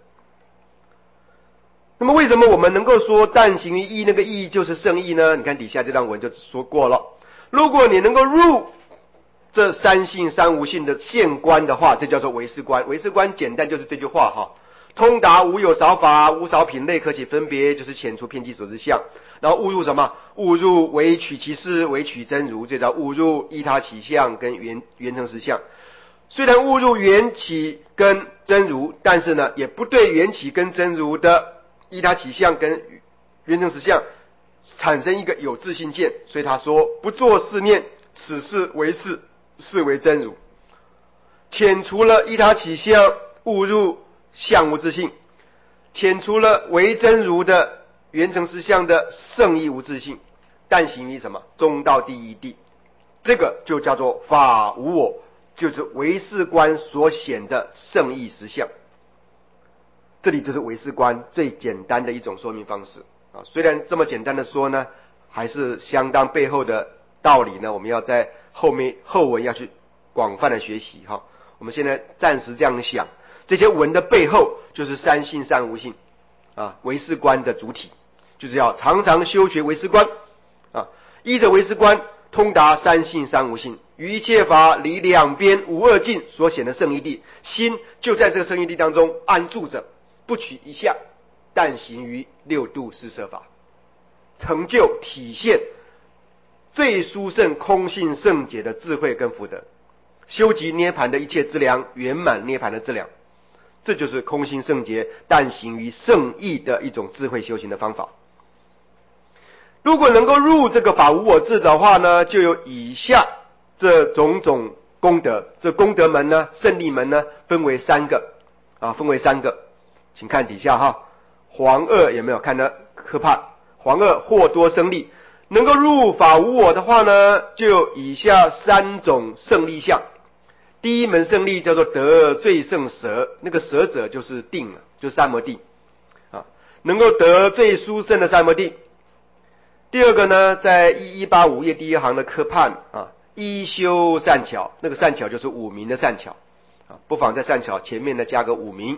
那么为什么我们能够说但行于义，那个义就是圣义呢？你看底下这段文就说过了，如果你能够入这三性三无性的现观的话，这叫做唯识观。唯识观简单就是这句话哈，通达无有少法，无少品类可起分别，就是遣除遍计所知相。然后误入什么？误入唯取其事，唯取真如，这叫误入依他起相跟缘成实相。虽然误入缘起跟真如，但是呢也不对缘起跟真如的依他起相跟缘成实相产生一个有自性见。所以他说不作是念，此事为是，是为真如。遣除了依他起相，误入相无自性，遣除了为真如的缘成实相的圣义无自性，但行于什么？中道第一地。这个就叫做法无我，就是唯识观所显的圣义实相。这里就是唯识观最简单的一种说明方式虽然这么简单的说呢，还是相当背后的道理呢，我们要在后文要去广泛的学习哈。我们现在暂时这样想，这些文的背后就是三性三无性唯识观的主体，就是要常常修学唯识观依着唯识观通达三性三无性，于一切法离两边无二境所显的圣义地，心就在这个圣义地当中安住着，不取一下，但行于六度四摄法，成就体现最殊胜空性圣解的智慧跟福德，修集涅槃的一切资粮，圆满涅槃的资粮。这就是空性圣洁但行于圣义的一种智慧修行的方法。如果能够入这个法无我智的话呢，就有以下这种种功德。这功德门呢，胜利门呢，分为三个。请看底下哈，黄二有没有看得可怕？黄二或多生利， 能够入法无我的话呢，就有以下3种胜利相。第一门胜利叫做得最胜舍，那个舍者就是定了，就是三摩地啊，能够得最殊胜的三摩地。第二个呢，在1185页第1行的科判啊，一修善巧，那个善巧就是五明的善巧啊，不妨在善巧前面呢加个五明。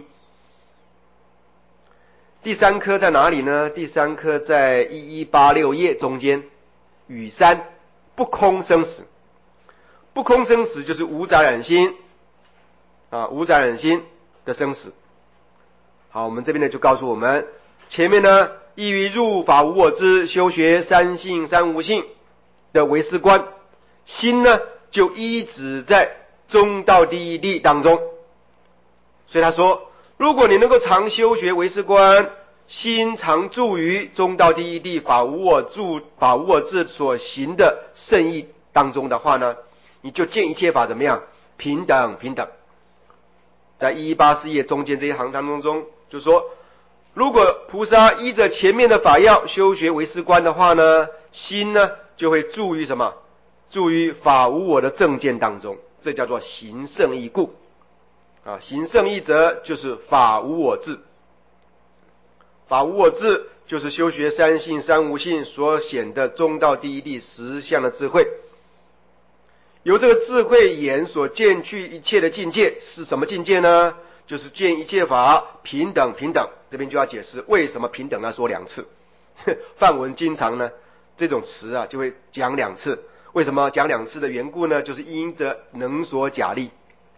第3颗在哪里呢？第3颗在1186页中间，与三不空生死。不空生死就是无杂染心啊，无杂染心的生死。好，我们这边呢就告诉我们，前面呢依于入法无我之修学三性三无性的唯识观，心呢就依止在中道第一地当中。所以他说，如果你能够常修学唯识观，心常住于中道第一地法无我智所行的圣意当中的话呢，你就见一切法怎么样？平等平等。在1184页中间这一行当中就说，如果菩萨依着前面的法要修学唯识观的话呢，心呢就会住于什么？住于法无我的正见当中，这叫做行圣意故啊。行圣意者就是法无我智，法无我智就是修学三性三无性所显的中道第一地实相的智慧。由这个智慧眼所见去一切的境界是什么境界呢？就是见一切法平等平等。这边就要解释为什么平等要说2次。梵文经常呢这种词啊就会讲2次。为什么讲2次的缘故呢？就是因着能所假立。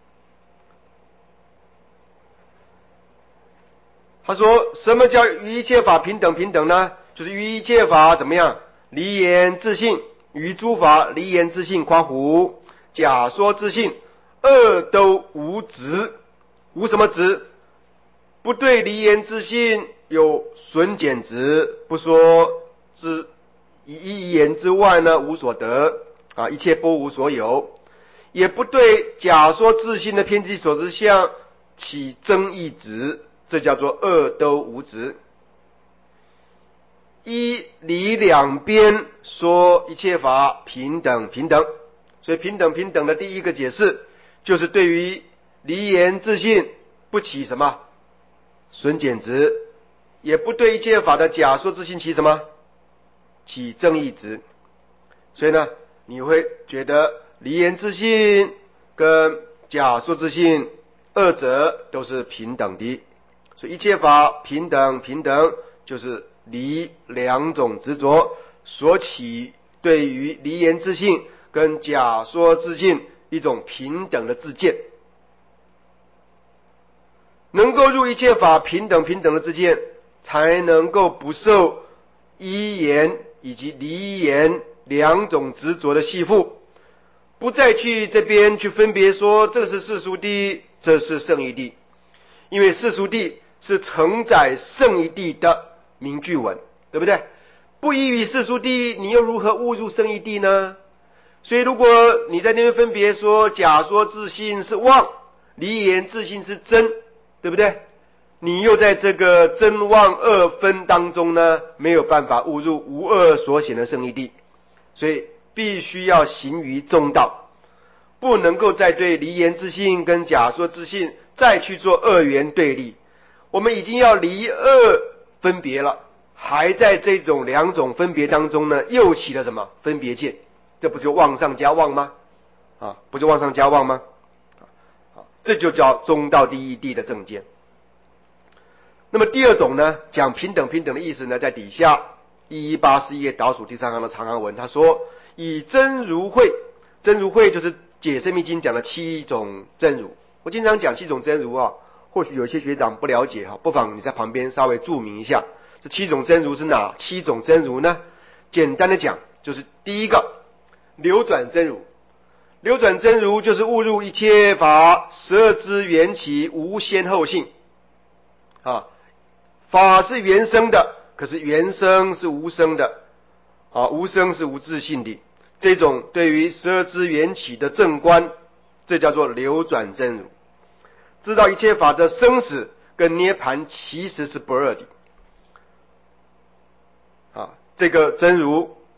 他说什么叫于一切法平等平等呢？就是于一切法怎么样？离言自性，于诸法离言自性夸胡假说自性，二都无执。无什么执？不对离言自性有损减执，不说之一言之外呢无所得啊，一切不无所有。也不对假说自性的偏激所知相起争议执，这叫做二都无执。一离两边说一切法平等平等，所以平等平等的第一个解释就是对于离言自性不起什么损减执，也不对一切法的假说自性起什么起正义执。所以呢你会觉得离言自性跟假说自性二者都是平等的，所以一切法平等平等就是离2种执着所起对于离言自性跟假说自性一种平等的自见。能够入一切法平等平等的自见，才能够不受依言以及离言2种执着的系缚，不再去这边去分别说这是世俗谛，这是圣义谛。因为世俗谛是承载圣义谛的名句文，对不对？不依于世俗谛，你又如何误入圣义谛呢？所以如果你在那边分别说假说自性是妄，离言自性是真，对不对？你又在这个真妄二分当中呢，没有办法误入无二所显的圣义谛。所以必须要行于中道，不能够再对离言自性跟假说自性再去做二元对立。我们已经要离二分别了，还在这种2种分别当中呢，又起了什么分别见？这不就妄上加妄吗？啊，不就妄上加妄吗？这就叫中道第一谛的正见。那么第2种呢，讲平等平等的意思呢，在底下1184页倒数第3行的长行文，他说以真如慧，真如慧就是解深密经讲的7种真如。我经常讲7种真如啊，或许有些学长不了解哈，不妨你在旁边稍微注明一下，这7种真如是哪7种真如呢？简单的讲，就是第一个流转真如。流转真如就是误入一切法12支缘起无先后性啊，法是原生的，可是原生是无生的啊，无生是无自性的。这种对于12支缘起的正观，这叫做流转真如。知道一切法的生死跟涅槃其实是不二的啊，这个真如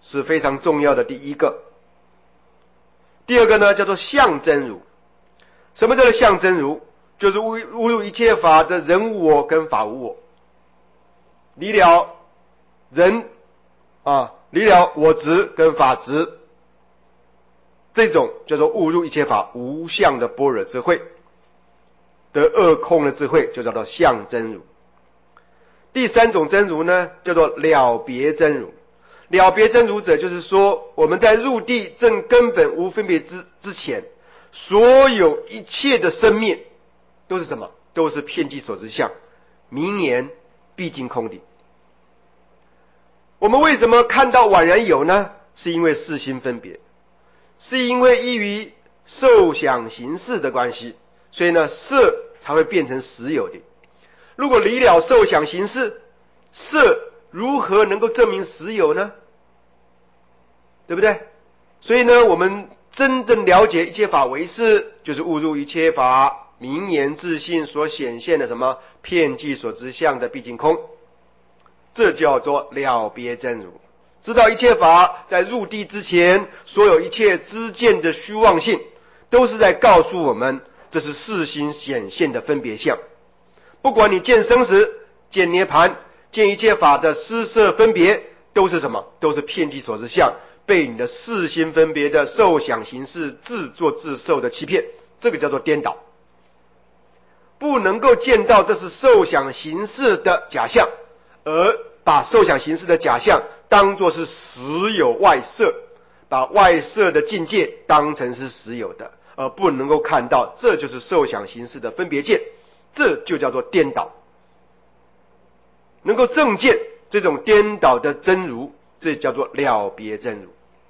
是非常重要的第一个。第二个呢，叫做象真如。什么叫做象真如？就是误入一切法的人无我跟法无我，离了人离了我执跟法执，这种叫做误入一切法无相的般若智慧，得二空的智慧，就叫做象真如。第三种真如呢，叫做了别真如。了别真如者，就是说我们在入地正根本无分别之前，所有一切的生灭都是什么？都是遍计所知相，名言毕竟空的。我们为什么看到宛然有呢？是因为识心分别，是因为依于受想行识的关系，所以呢色才会变成实有的。如果离了受想行识，色如何能够证明实有呢？对不对？所以呢，我们真正了解一切法为是，就是误入一切法名言自信所显现的什么遍计所知相的毕竟空，这叫做了别真如。知道一切法在入地之前，所有一切知见的虚妄性，都是在告诉我们，这是识心显现的分别相。不管你见生死、见涅盘、见一切法的施设分别，都是什么？都是遍计所知相，被你的识心分别的受想行识自作自受的欺骗，这个叫做颠倒。不能够见到这是受想行识的假象，而把受想行识的假象当作是实有外色，把外色的境界当成是实有的，而不能够看到这就是受想行识的分别见，这就叫做颠倒。能够正见这种颠倒的真如，这叫做了别真如。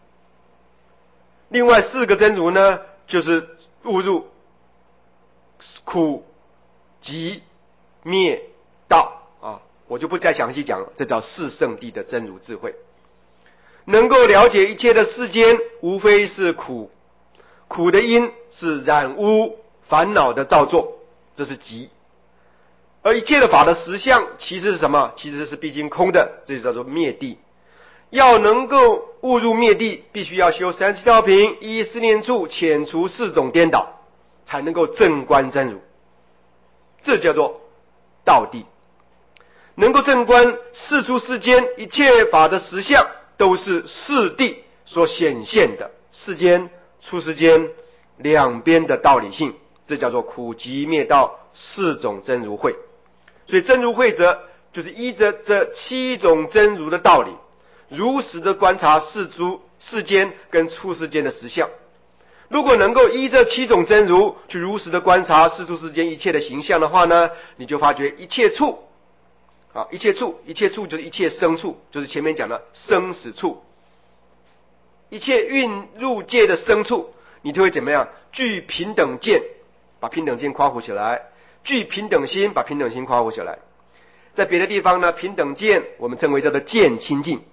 另外四个真如呢，就是误入苦集灭道我就不再详细讲了，这叫四圣谛的真如智慧。能够了解一切的世间无非是苦，苦的因是染污烦恼的造作，这是集。而一切的法的实相其实是什么？其实是毕竟空的，这就叫做灭地。要能够误入灭地，必须要修37道品，依四念处遣除四种颠倒，才能够正观真如，这叫做道地。能够正观世出世间一切法的实相，都是世谛所显现的世间出世间两边的道理性，这叫做苦集灭道四种真如慧。所以真如慧者，就是依着这七种真如的道理，如实的观察世间跟出世间的实相。如果能够依这七种真如去如实的观察世出世间一切的形象的话呢，你就发觉一切处一切处就是一切生处，就是前面讲的生死处，一切蕴入界的生处，你就会怎么样？具平等见，把平等见夸胡起来；具平等心，把平等心夸胡起来。在别的地方呢，平等见我们称为叫做见清净，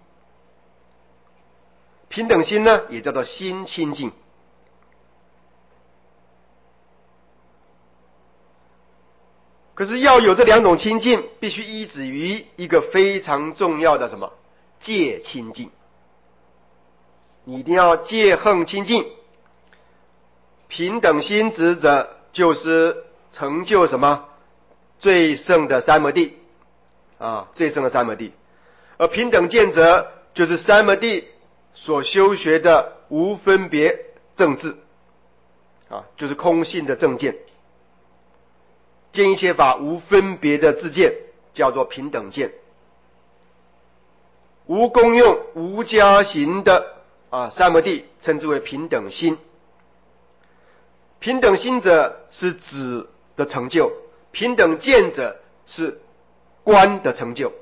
平等心呢也叫做心清净。可是要有这两种清净，必须依止于一个非常重要的什么？戒清净。你一定要戒横清净。平等心执者就是成就什么？最胜的三摩地最胜的三摩地。而平等见者就是三摩地所修学的无分别正智就是空性的正见。见一切法无分别的自见，叫做平等见。无功用无加行的三摩地称之为平等心。平等心者是指的成就，平等见者是观的成就。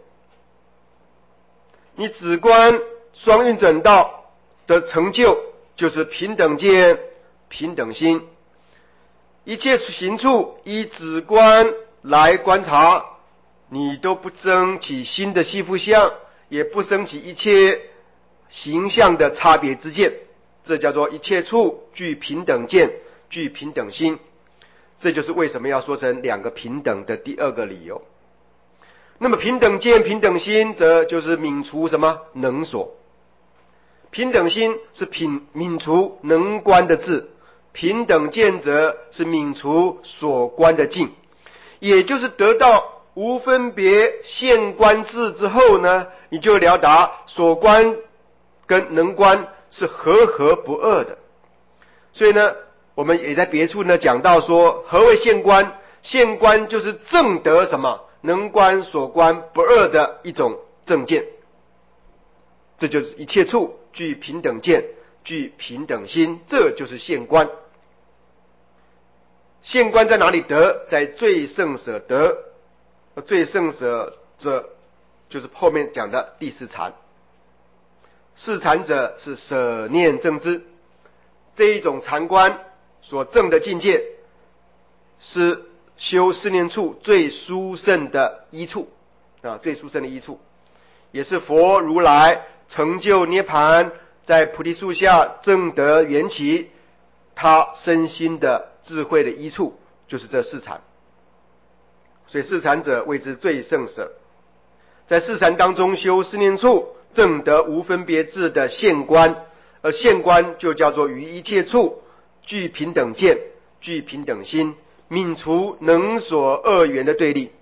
你止观双运转道的成就，就是平等见平等心。一切行处依止观来观察，你都不生起新的系缚相，也不生起一切形象的差别之见，这叫做一切处具平等见，具平等心。这就是为什么要说成两个平等的第二个理由。那么平等见平等心则就是泯除什么能所。 平等心是泯除能观的智，平等见则是泯除所观的境。也就是得到无分别现观智之后呢，你就了达所观跟能观是和合不二的。所以呢，我们也在别处呢讲到说，何谓现观？现观就是证得什么？能观所观不二的一种正见。这就是一切处具平等见，具平等心，这就是现观。现观在哪里得？在最胜舍得。最胜舍者就是后面讲的第四禅。四禅者是舍念正知，这一种禅观所证的境界，是修四念处最殊胜的一处啊，最殊胜的一处，也是佛如来成就涅盘，在菩提树下证得缘起，他身心的智慧的一处，就是这四禅。所以四禅者谓之最胜舍。在四禅当中修四念处，证得无分别智的现观，而现观就叫做于一切处具平等见，具平等心，泯除能所二元的对立。